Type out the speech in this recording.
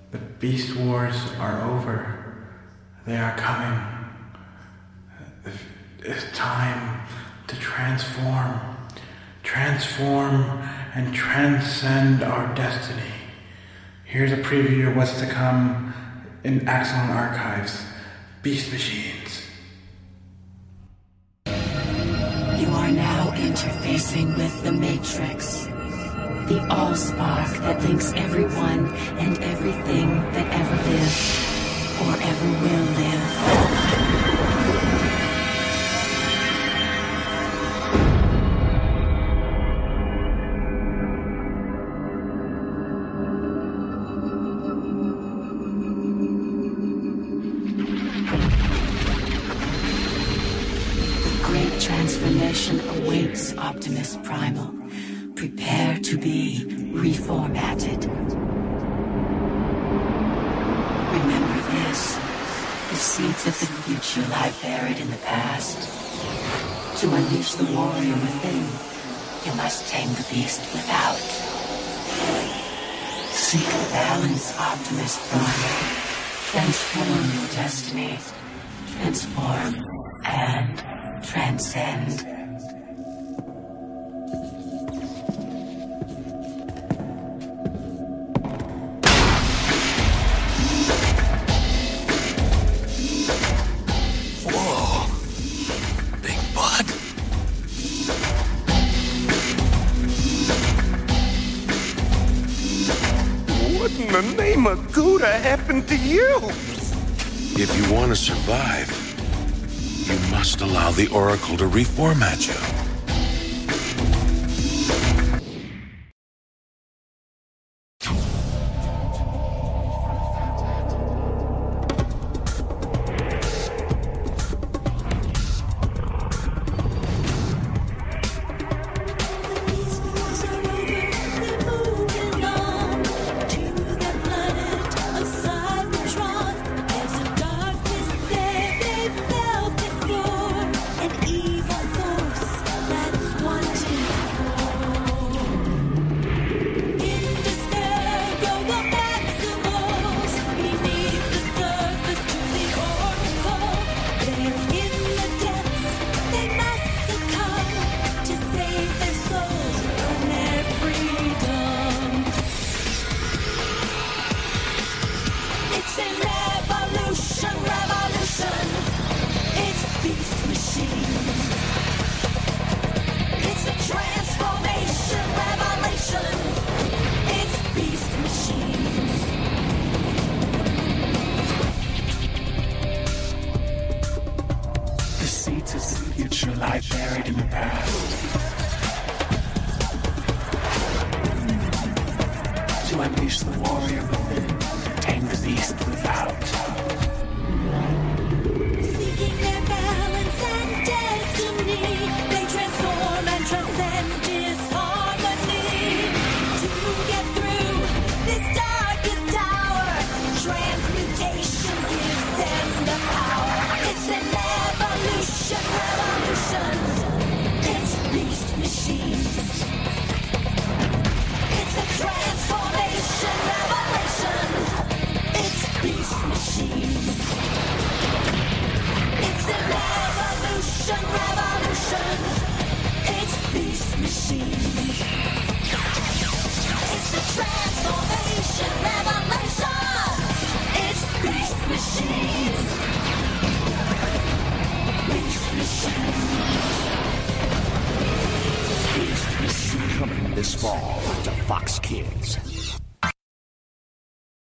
The beast wars are over. They are coming. It's time to transform. Transform and transcend our destiny. Here's a preview of what's to come in Axon Archives. Beast Machines. You are now interfacing with the Matrix. The Allspark that links everyone and everything that ever lived or ever will live. Transformation awaits Optimus Primal. Prepare to be reformatted. Remember this. The seeds of the future lie buried in the past. To unleash the warrior within, you must tame the beast without. Seek the balance, Optimus Primal. Transform your destiny. Transform and transcend. Whoa, Big Bud. What in the name of Gouda happened to you? If you want to survive, you must allow the Oracle to reformat you. Coming this fall to Fox Kids.